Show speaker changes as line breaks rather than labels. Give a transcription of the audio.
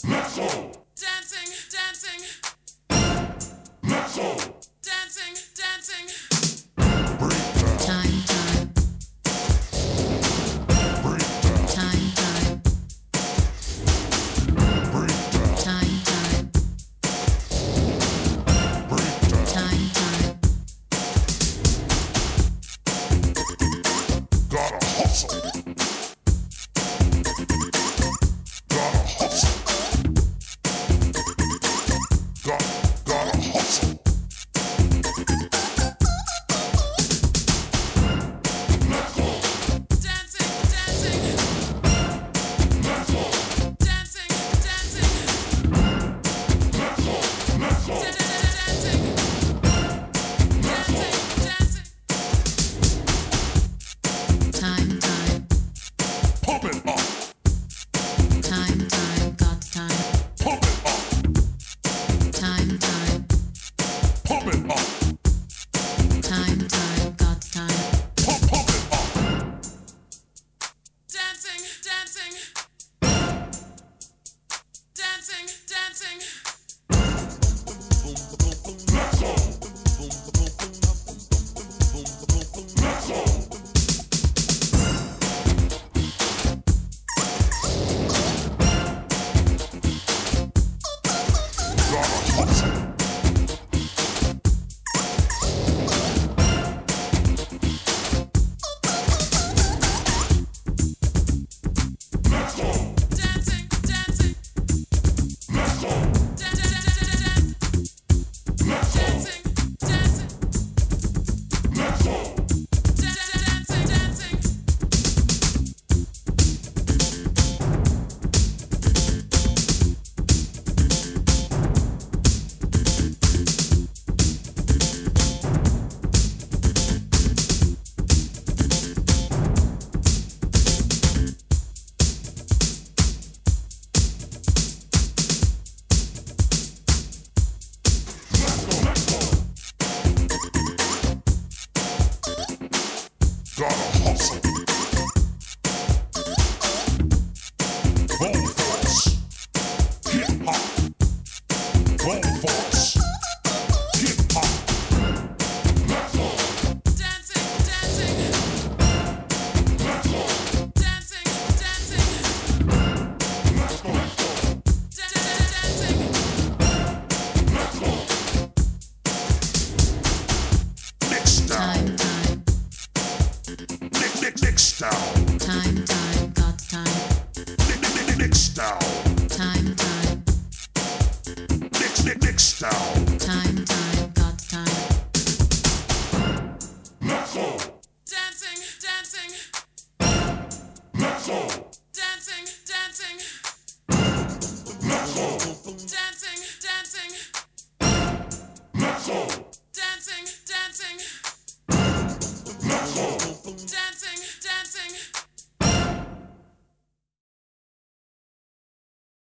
Dancing, dancing, dancing, dancing. Time, time. Time, time. Time, time. Time, time.
Gotta hustle. Gotta hustle. Gotta hustle.
Dancing, dancing. Dancing, dancing. Dancing, dancing. Time, time.
Pump it up.
Time, time. Got time.
Pump it up.
Time, time.
Pump it up.
Time, time. Got time.
Pump it up.
Dancing, dancing. Dancing, dancing.
Gotta hustle.
Dancing, dancing. Dancing, dancing. Dancing, dancing.
Gotta hustle. Bone force. Hip hop. Bone force. Hip hop.
Dancing, dancing. Dancing, dancing. Dancing.
Mix down.
Time, time.
Mix down.
Time, time. Got time.
Mix down.
Time, time.
Mix down.
Time, time. Got time. Dancing, dancing. Dancing, dancing. Dancing, dancing. Dancing, dancing. Dancing, dancing.